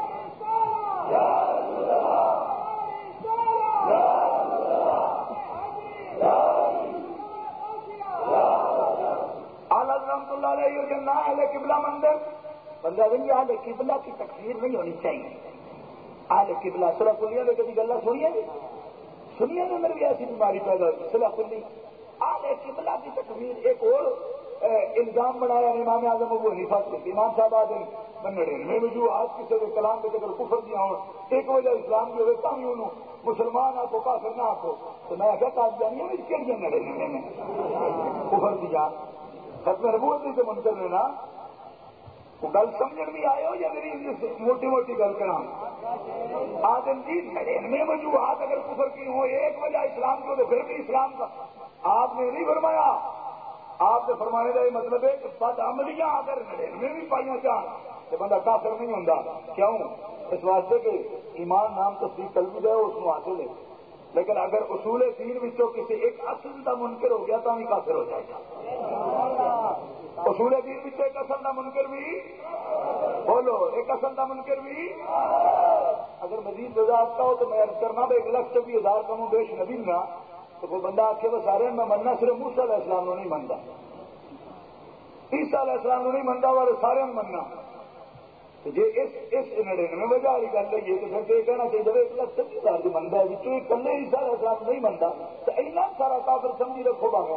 رحمۃ اللہ علیہ یہ نہ اہل قبلہ مندر بندہ دیں اہل قبلہ کی تکفیر نہیں ہونی چاہیے، اہل قبلہ صلح کلیہ میں کبھی گلا سنیے سنیے نا، میرے بھی ایسی بیماری پیدا ہوئی صلح کلی، اہل قبلہ کی تکفیر ایک اور الزام بنایا امام اعظم ابو حنیفہ سے، امام صاحب آدم نڑینوے وجوہات کسی کے کلام کے اگر کفر دیا ہوں، ایک وجہ اسلام کی ہوئے تم انہوں مسلمان آپ کو کافر نہ آپ کو، تو میں کیا قادیانی ہوں اس کے لیے نڑینوے میں کفر دیا ختم نبوت سے منکر لینا، وہ گل سمجھ بھی آئے ہو یا میری موٹی موٹی گل کرا آدم جی نڑینوے وجوہات اگر کفر کی ہوں ایک وجہ اسلام کی ہو تو پھر بھی اسلام کا آپ نے نہیں فرمایا، آپ نے فرمانے کا یہ مطلب ہے کہ بد عملیاں اگر نڑینوے بھی پائیاں چاہ تو بندہ کافر نہیں ہوتا، کیوں؟ اس واسطے کہ ایمان نام تصدیق قلبی ہے اس کو حاصل ہے، لیکن اگر اصول دین وچوں کسی ایک اصل کا منکر ہو گیا تو بھی کافر ہو جائے گا۔ اصول دین وچوں ایک اصل کا منکر بھی بولو، ایک اصل کا منکر بھی اگر مزید وضاحت کا ہو تو میں عرض کرنا بھی ایک لاکھ چوبیس ہزار کم و بیش نبی نا، تو کوئی بندہ آخے وہ سارے میں مننا صرف موسیٰ علیہ السلام کو نہیں منتا، عیسیٰ علیہ السلام کو نہیں منتا والے سارے مننا، جی اس اس نڑینوے وجہ والی گل ہے تو پھر یہ کہنا چاہیے جب ایک لاکھ چھبیس ہزار کی منتا ہے جی کلے عیسیٰ علیہ السلام نہیں منتا تو اینا سارا کافر سمجھی رکھو گا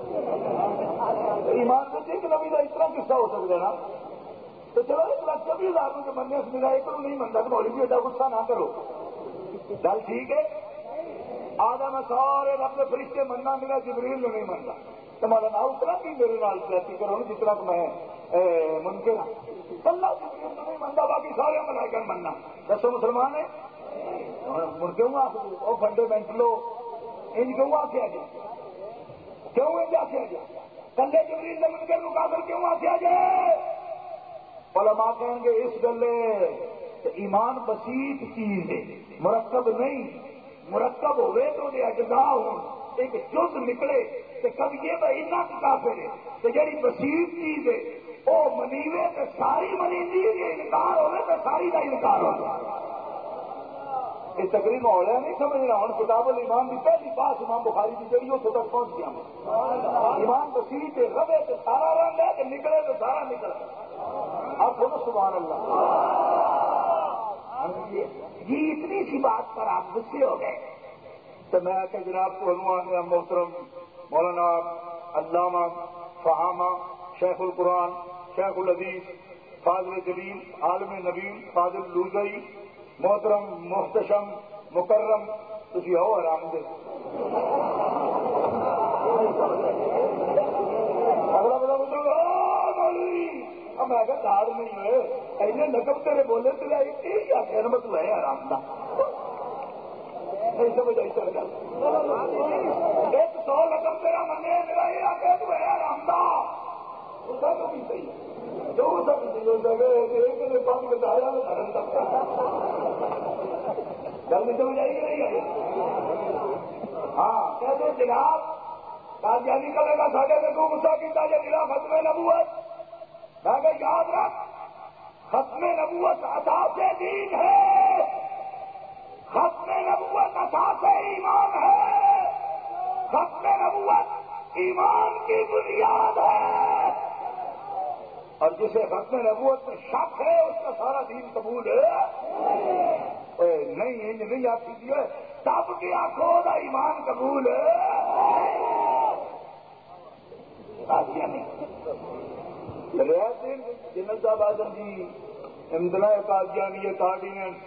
ایمان سے ایک نبی کا اس طرح قصہ ہو سکتا ہے نا، تو چلو ایک لاکھ چھبیس ہزار کو مننے سے ملا ایک نہیں منتا تو مولوی ایڈا غصہ نہ کرو، گل ٹھیک ہے۔ آدھا میں سارے رب کے فرشتے مننا ملا جبریل کو نہیں منتا، تمہارا نام اتنا بھی میرے نال سیاسی کرو جتنا کہ میں منکر ہوں، اللہ جبریل کو نہیں منتا باقی سارے ملائکہ مننا، دسو مسلمان ہے کیوں آخر فنڈامنٹلو ان کیوں آخیا جائے، کیوں ان آخیا جائے کلے جبریل نے منکر کو کافر کیوں آخیا جائے؟ علماء کہیں گے اس گلے ایمان بسیط چیز ہے، مرکب نہیں، مرکب ہوئے تو اجزاء ہوں ایک جز نکلے تو کب یہ بھائی نہ کافر ہے، تو جڑی بسیط چیز ہے وہ منیوے تو ساری منیندی ہے، انکار ہوئے تو ساری کا انکار ہوگا۔ یہ تقریب ہو رہا نہیں سمجھ رہا ہوں، کتاب الایمان کی پہلی بات امام بخاری کی جڑی اتنے تک پہنچ گیا ہوں، ایمان بسیط ہے، ربے تو سارا رنگ ہے کہ نکلے تو سارا نکل، اب بولو سبحان اللہ۔ یہ اتنی سی بات پر آپ غصے ہو گئے تو میں کہ جناب کو عنوان محترم مولانا علامہ فہامہ شیخ القرآن شیخ الحدیث فاضل جلیل عالم نبیل فاضل لوزئی محترم محتشم مکرم تھی ہو آرام دے اگلا بتا بولو میں کہ دار نہیں ہوئے ایسے نقب تیرے بولے تو یہی آخر مطلب ہے آرام کا نہیں سمجھ آئی سر گل ایک سو لقب تیرا منے میرا یہ آخر تو ہے آرام کا اسا تو بھی صحیح جو اسا بھی صحیح ہو سکے ایک نے پانچ بتایا تو دھرم سکتا گل نہیں سمجھ آئی کہ نہیں آئی؟ ہاں کہتے جناب قادیانی کہے گا ساڈے تے تو غصہ کیتا جے ملا ختم نبوت. میں کہ یاد رکھ ختم نبوت اساس دین ہے، ختم نبوت اساس ایمان ہے، ختم نبوت ایمان کی بنیاد ہے. اور جسے ختم نبوت میں شک ہے اس کا سارا دین قبول ہے. نہیں انج نہیں آپ کیجیے تب کی آنکھوں کا ایمان قبول ہے. ریاض جنت صاحب آزم جی امدلا قادیانی کارڈیننس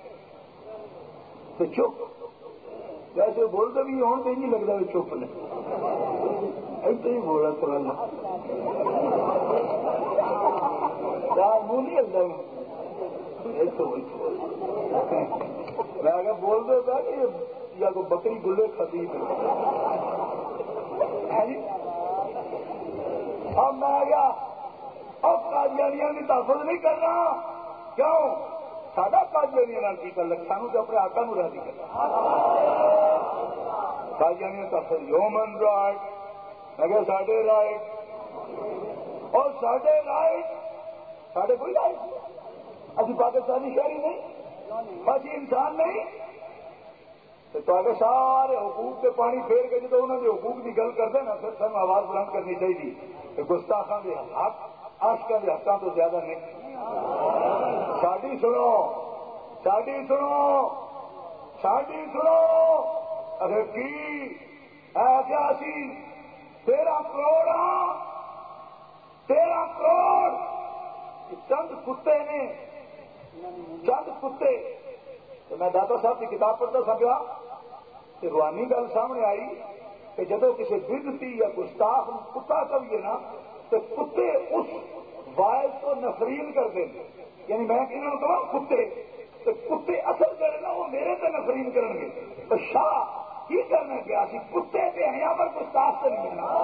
تو چپ جیسے بولتے بھی ہوں تو نہیں لگتا بھی چپ نے ایسے ہی بولا تھوڑا یار منہ نہیں لگتا میں اگر بول دے گا کہ یا کوئی بکری گلے کھاتی اب میں گیا اب قادیانیاں کی تحفظ نہیں کرنا. کیوں؟ ساڈا قادیانیاں کی تعلق سانو تو اپنے آقا نو راضی کرنا. قادیانیاں تحفظ ہیومن رائٹ میں کہ ساڈے رائٹ اور ساڈے رائٹ ساڈے کوئی رائٹ ابھی پاکستانی شہری نہیں باقی انسان نہیں تو اگر سارے حقوق کے پانی پھیر کے جب انہوں نے حقوق کی گل کرتے نا پھر سب آواز بلند کرنی چاہیے کہ گستاخاں دے حق عاشقاں دے حقاں تو زیادہ نہیں. ساڈی سنو ساڈی سنو ساڈی سنو اگر کی کیا سی تیرہ کروڑ ہاں تیرہ کروڑ چند کتے نے چند کتے. تو میں داتا صاحب کی کتاب پڑھتا سا پیا کہ روحانی گل سامنے آئی کہ جدو کسی بدتی یا گستاخ کتا کبھی نا تو کتے اس وائز کو نفرین کر دیں. یعنی میں انہوں نے کہا کتے تو کتے اثر کرے نا وہ میرے سے نفرین کریں گے. تو شاہ کی کرنا گیا سی کتے پہ ہیں پر گستاخ سے نہیں ملنا.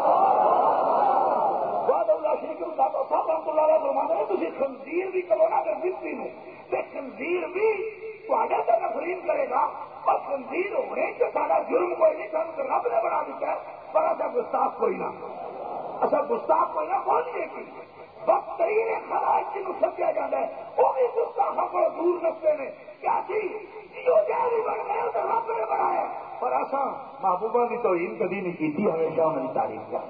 بعد اللہ شریف کے داتا صاحب رحمۃ اللہ علیہ فرماتے ہیں تھی خنزیر بھی کرو نا اگر بدتی نو تے خنزیر بھی تو نفرین کرے گا اور خنزیر ہونے کے سارا جرم کوئی نہیں سن تو رب نے بنا دیتا ہے پر ایسا گستاخ کوئی نہ ایسا گستاخ کوئی نہ بولنے کی وقت ترین خلائق کی نصرت کیا جاتا ہے وہ بھی گستاخوں کو دور رکھتے ہیں کیا چیز جو جاری بن گئے تو رب نے بنایا پر ایسا محبوبہ کی توہین کبھی نہیں کی تھی ہمیشہ میری تعریف کیا.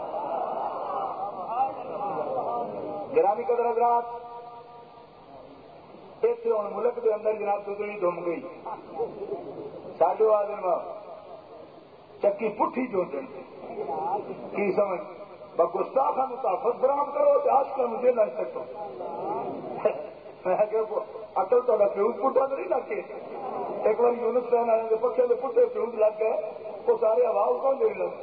گرامی قدر حضرات ایسے ہوں ملک کے اندر جناب تجری دم گئی ساڈو آدم چکی پٹھی جو کی سمجھ گستاخ تحفظ برام کرو آج کا مجھے نہ سکو اٹل تا فیوز پٹا تو نہیں لگ کے ایک بار یونس فین آئے پکے کے پٹے فیوز لگ گئے وہ سارے ہوا کون دے لگ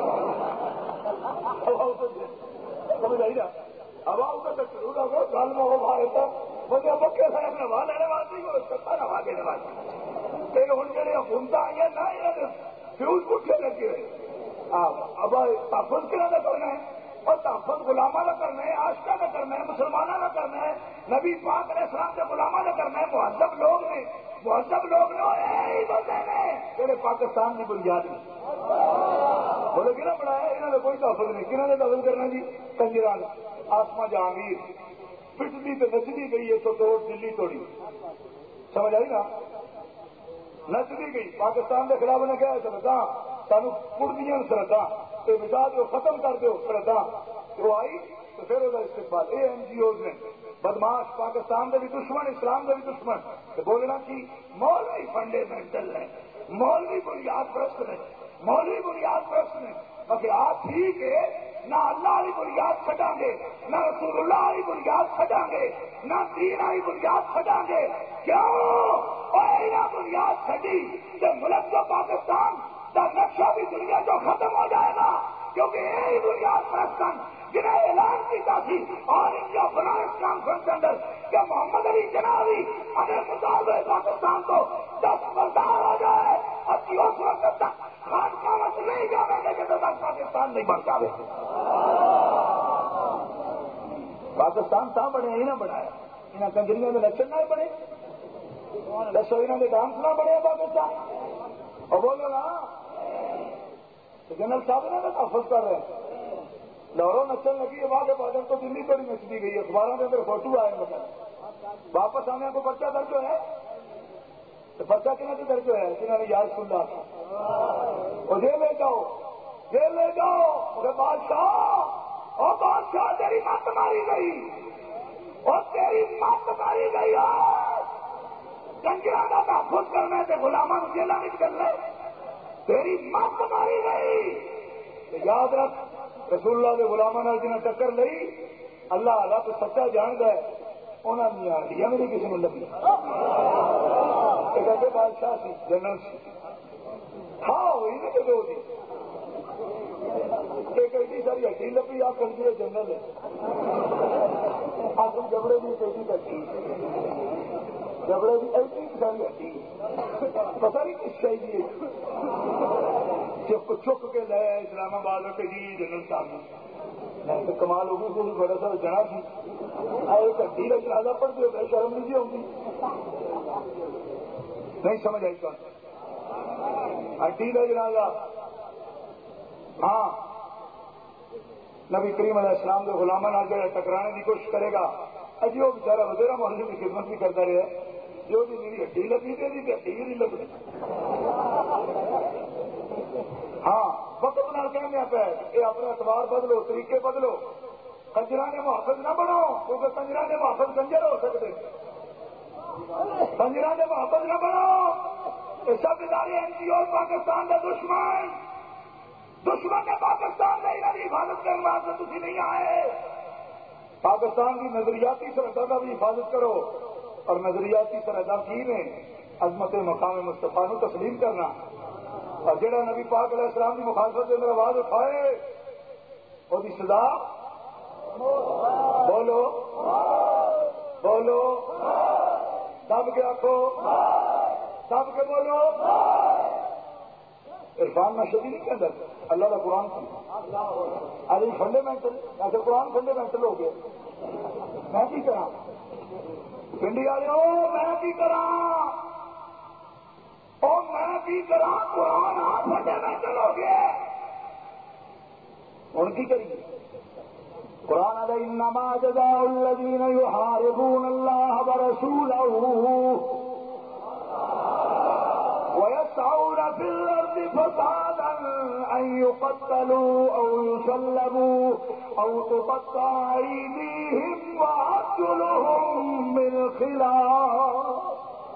سمجھ آئی نا ہوا کا فیوز آ گیا گل میں وہ باہر تھا مجھے پکے سارے نوا لینے والی اور ستا نوا دینے والی پھر ہوں جی حکومت آئی نہ فیوز پٹھے لگے اب تحفظ کہنا کا کرنا ہے اور تحفظ غلامہ نہ کرنا ہے آشکا نہ کرنا ہے مسلمانہ نہ کرنا ہے نبی پاک علیہ السلام سے غلامہ نہ کرنا ہے. مہذب لوگ نے مہذب لوگ نے بندے نے میرے پاکستان کی بنیاد میں بولے کہنا بنایا انہوں نے کوئی تحفظ نہیں کنہوں نے تحفظ کرنا جی کنجران آسما جہانگیر پٹتی تو نچتی گئی ہے تو توڑ دلی توڑی سمجھ آئی نا نچتی گئی پاکستان کے خلاف نے کیا سرحداں سانو کڑدیاں سرحداں تو بتا دو ختم کر دو سرحداں وہ آئی تو پھر وہ استقبال اے این جی اوز نے بدماش پاکستان کے بھی دشمن اسلام کے بھی دشمن تو بولنا کی مولوی فنڈامنٹل ہے مولوی بنیاد پرست نے مولوی بنیاد پرست نے باقی آپ ٹھیک ہے نہ اللہ والی بنیاد چھٹا گے نہ رسول اللہ والی بنیاد چھٹا گے نہ دین والی بنیاد چھٹا گے کیوں بنیاد چھٹی کہ ملک جو پاکستان کا نقشہ بھی دنیا جو ختم ہو جائے گا کیونکہ یہی بنیاد پرستن جنہیں اعلان کیا تھی اور انڈیا فنانس کانفرنس کے اندر کہ محمد علی جنابی اگر مطالبہ پاکستان کو دس بردار ہو جائے اور اس وقت تک خان کامت نہیں جانے گے کہ تک پاکستان نہیں بن جائے. پاکستان کہاں بنے ہی نہ بنایا انہیں کنجریوں میں لچن نہ بنے دسو انہوں نے ڈانس نہ بنے پاکستان اور بولو نا جنرل صاحب نے تحفظ کر رہے ہیں. لاہوروں نچن لگی ہے بعد بادل تو دلی کو نہیں نچ دی گئی. اخباروں کے اندر فوٹو آئے مطلب واپس آنے کو پرچہ درج ہے. تو پرچہ کنہیں سے درج ہے جنہوں نے یاد سن رہا وہ جیل لے جاؤ جیل لے جاؤ. ارے بادشاہ اور بادشاہ تیری مت ماری گئی اور تیری مت ماری گئی کنجرا کا تحفظ کرنے سے غلاموں کو جیلا نہیں کرنے تیری مت ماری گئی. یاد رکھ رسول اللہ کے غلاموں نے جنہیں ٹکر لئی اللہ رب سچا جان گئے انہوں نے آ گیا میری کسی نے لگی کہتے بادشاہ سی جنرل سی ہاں ہوئی نا کہ دو دی ایک ایڈی ساری ہڈی لبی آپ کر دیے جنرل آپ جبڑے کی پیٹی کرتی جبڑے کی ایڈی ساری ہڈی پتہ نہیں کس چاہیے چک چک کے لے اسلام آباد کے جی جنرل صاحب نے کمال ہوگی کو بھی بڑا سا جنا سی ایک ہڈی کا جنازہ پڑھتے ہو گئے شرم نہیں ہوگی نہیں سمجھ آئی کون ہڈی کا جنازہ. ہاں نبی کریم علیہ السلام کے غلاموں نے جو ٹکرانے کی کوشش کرے گا اجی وہ بچارا وزیرا محلے کی خدمت بھی کرتا رہا جو بھی میری ہڈی لگی تھی کہ ہڈی نہیں لگی. ہاں وقت نہ کہنے پہ یہ اپنے اعتبار بدلو طریقے بدلو. کنجرا نے محافظ نہ بنو کیونکہ کنجرا نے محافظ کنجر ہو سکتے کنجرا نے محافظ نہ بنو. یہ سب ادارے این جی او پاکستان کا دشمن دشمن نے پاکستان میں انہوں کی حفاظت کرنے واسطے تھی نہیں آئے. پاکستان کی نظریاتی سرحدوں کا بھی حفاظت کرو اور نظریاتی سرحدوں کی نے عظمت مقام مصطفیٰ کو تسلیم کرنا اور جڑا نبی پاک علیہ السلام کی مخالفت کے اندر آواز اٹھائے وہ سزا بولو بولو دب کے آخو دب کے بولو. عرفان میں شدید نہیں کہتا اللہ کا قرآن ارے فنڈامنٹل ایسے قرآن فنڈامنٹل ہو گئے. میں کی کرا پنڈی والے ہو میں کی کرا اور میں کی کرا قرآن فنڈامنٹل ہو گیا ہوں کی کریے. قرآن انما جزاء الذین یحاربون اللہ ورسولہ ويسعون في الأرض فسادا أن يقتلوا أو يسلبوا أو تقطع أيديهم وأرجلهم من خلاف.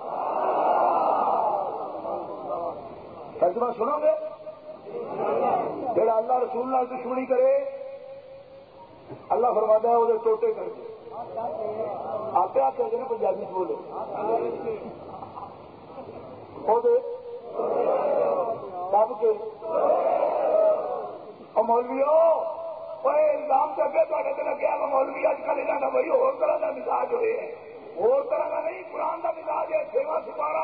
ترجمہ سنو گے جڑا اللہ رسول اللہ دشمنی کرے اللہ فرماتا ہے وہ ٹوٹے کر کے آتے آتے ہیں پنجابی سے بولے دب کے مولوی الزام سے اگے تے لگیا مولوی اج کل یہاں بھائی اور طرح کا مزاج ہوئے ہیں اور طرح کا نہیں قرآن کا مزاج ہے سیوا سپارا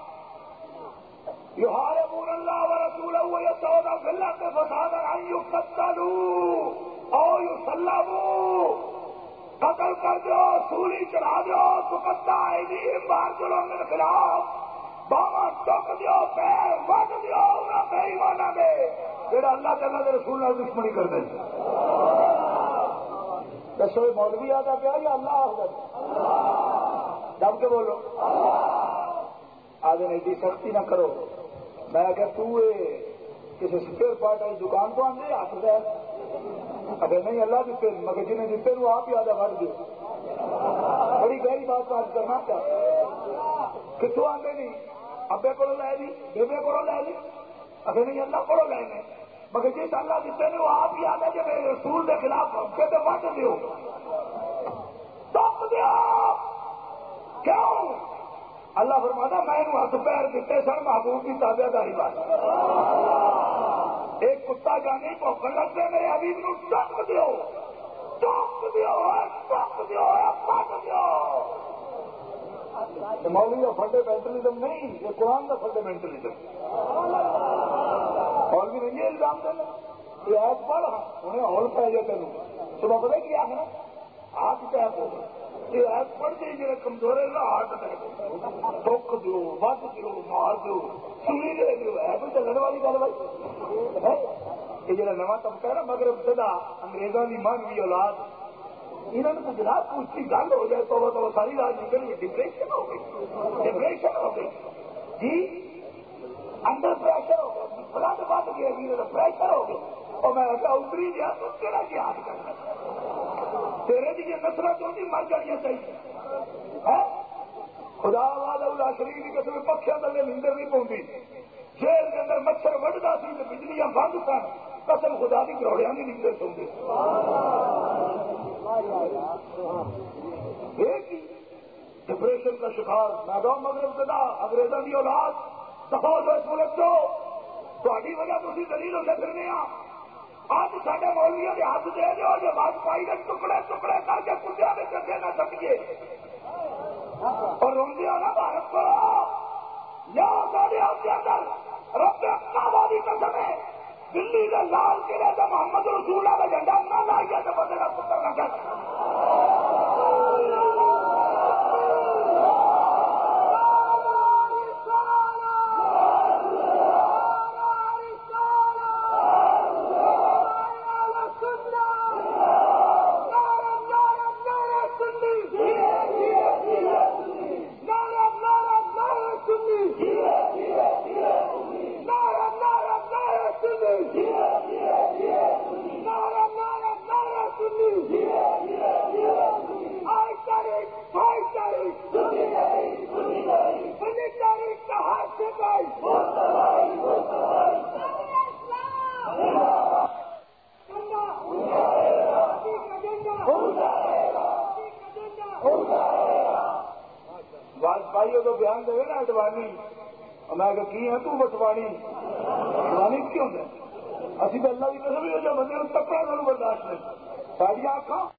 یحاربون اللہ ورسولہ ویسعون فی الارض فسادا ان یقتلوا او یسلبوا قتل کر دو سولی چڑھا دو تقطع ایدیہم وارجلہم من خلاف باواں ٹک دیو پیر وڈ دیو انہاں بے ایماناں دے جڑا اللہ تعالیٰ کے رسول نال دشمنی کردے نے. دسو مولوی آتا پیا یا اللہ آخر دب کے بولو آدھے ایڈی سختی نہ کرو. میں اگر تو کسی سپیئر پارٹ والی دکان تو آدھے ہاتھ دے اگر نہیں اللہ دیتے مگر جنہیں دیتے وہ آپ ہی آدھا وڈ دیو. بڑی گہری بات بات کرنا چاہتے کتوں آتے نہیں ابے کو لے لی بیبے کو لے لی اگر نہیں اللہ کو لے لیں مگر جس اللہ دیتے نے وہ آپ ہی آتے جب رسول کے خلاف ہمکے تو وڈ دیو ٹوک دیو. کیوں اللہ فرماتا میں نے ہاتھ پیر دیتے سر محبوب کی تابع داری بات ایک کتا جانے پوکھن لگتے میرے حبیب نو ٹوک دیو ٹوک دیو ٹوک دیو پٹ دیو. مولوی کا فنڈامنٹلزم نہیں یہ قرآن کا فنڈامنٹلزم. مولوی نے یہ الزام دینا یہ ایپ پڑھ انہیں ہال پہ جائے تین صبح پتہ کیا ہے نا ہاتھ اٹیک ہو یہ ایپ پڑھ کے جی کمزور ہے ہارٹ اٹیک ٹوک دو ود دو مار دو سنی دے دو ہے کوئی چلنے والی گل بھائی یہ جڑا نواں طبقہ ہے نا مغرب زدہ انگریزوں کی مانوی اولاد، انہوں نے جناب پوچھتی گل ہو جائے تو تو ساری رات نکل گئی، ڈپریشن ہو گئی، ڈپریشن ہو گئی جی، انڈر پریشر ہو گیا، بلڈ بڑھ گیا جی، پریشر ہو گیا، اور میں کہا اتری گیا تو کہڑا جہاد کرنا تیرے دیا نسل چاہتی مر جانیا چاہیے. خدا والا شریف کی قسم پکھیاں تلے نیندر نہیں پاؤں، جیل کے اندر مچھر وڈتا سی تو بجلیاں بند سن، قسم خدا کی کروڑیاں کی نیندر سوندے. ڈپریشن کا شکار میدان مغرب زدہ انگریزوں کی اولاد دفاع ہو اس ملک کو، تاری وجہ تھی دلیل ہوتے پھرنے ہاں. اب سارے مولویوں کے ہاتھ دے دو جو واجپائی کے ٹکڑے ٹکڑے کر کے کتیا کے چنگے نہ سکیے اور روندے ہو نا بھارت کو یا سارے آپ کے اندر رب کعبہ کی قسم ہے دلی کے لال قلعے سے محمد رسول اللہ کا جھنڈا نہ لائیے تو بندے کا پتر نہ کر. واجپائی تو بیان دے نا اڈوانی، میں کہ کی ہے تو بٹوانی اڈوانی کیوں ہے؟ اسی تو اللہ کی قسم جو بندے تکڑا برداشت نہیں ساری آنکھاں